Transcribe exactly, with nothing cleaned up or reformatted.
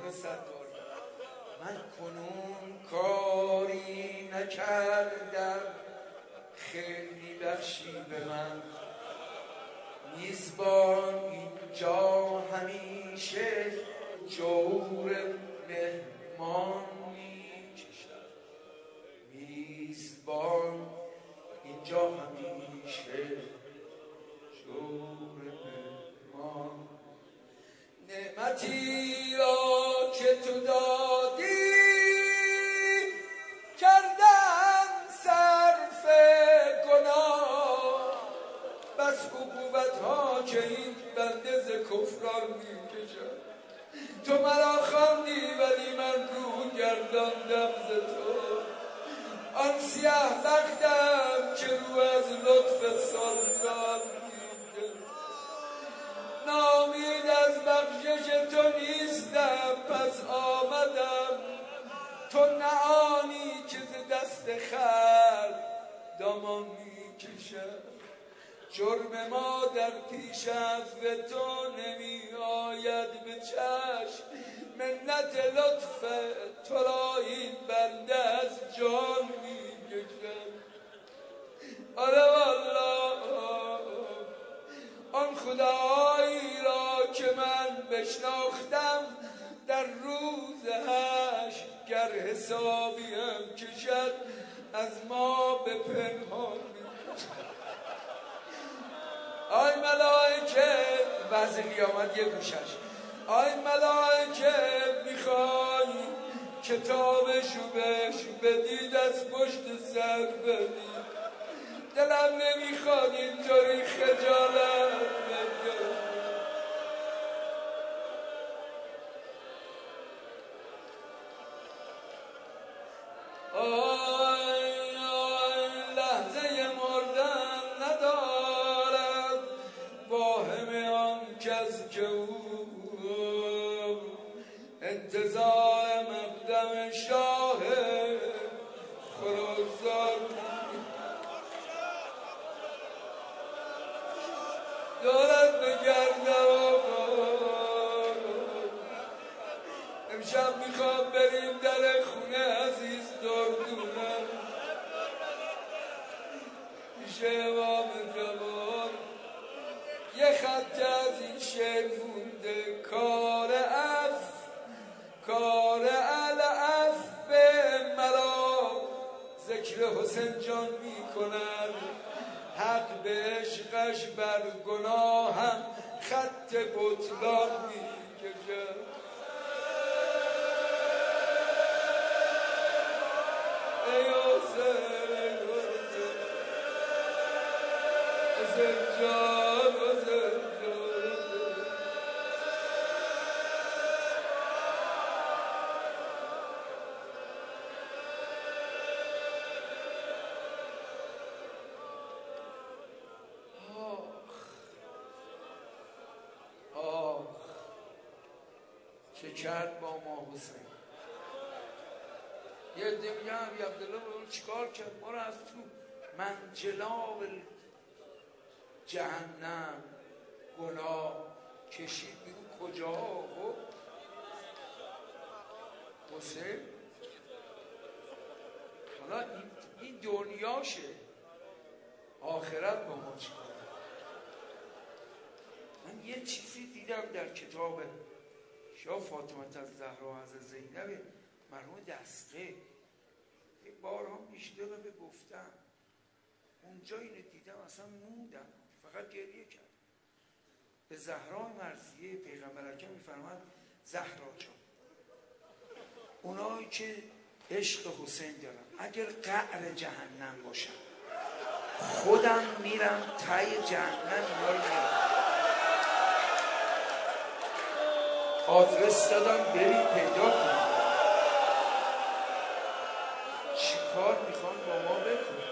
اینو صد بار من کنون کاری نکردم خیلی بخشی به من میزبان اینجا همیشه جور مهمان میکشد میزبان اینجا همیشه جور مهمان نعمتی را که تو دادی کردن صرف گناه بس عقوبت ها که این بنده ز کفران میکشد تو مرا خواندی ولی من رو گرداندم ز تو آن سیاه بختم که رو از لطف سلطان میده نامید از بخشش تو نیستم پس آمدم تو نه آنی که ز دست خلق دامان میکشد جرم ما در پیش عفو تو نمی آید به چشم منت لطف تو را این بنده از جان می کشم آره والله آن خدایی را که من بشناختم در روز حشر گر حسابیم کشد از ما به پنهان آی ملائکه وزلی آمد یه گوشش آی ملائکه میخوای کتابشو بهش بدید از پشت سر بدید دلم نمیخواد اینطوری خجالت بگم آی آی لحظه مردن ندارد واهم آن کس که او انتظار مقدم شاه خراسان دارد بگردم امشب میخوام بریم در خونه عزیز دردونم پیش امام جوان یه خط از این شعر مونده کار اف کار الاف به مرا ذکر حسین جان میکنن حق به عشقش بر گناهم خط بطلان میکشد ای حسین ای حسین حسین جان حسین جان چه کرد با ما حسین یه عده میگن ابی عبدالله به اون چیکار کرد ما رو از تو منجلاب جهنم گناه کشید بگو کجا خب حسین حالا این, این دنیاشه آخرت با ما چیکار من یه چیزی دیدم در کتاب شاه فاطمه الزهرا از زینب مرحوم دسقه یه بارها میشده و به گفتم اونجا اینو دیدم اصلا موندم فقط گریه کرد به زهرا مرضیه پیغمبر اکرم میفرماد زهرا جان اونایی که عشق حسین دارن اگر قعر جهنم باشن خودم میرم ته جهنم اینا رو میرم آدرس دادم برید پیدا کنید چی کار میخوان با ما بکنید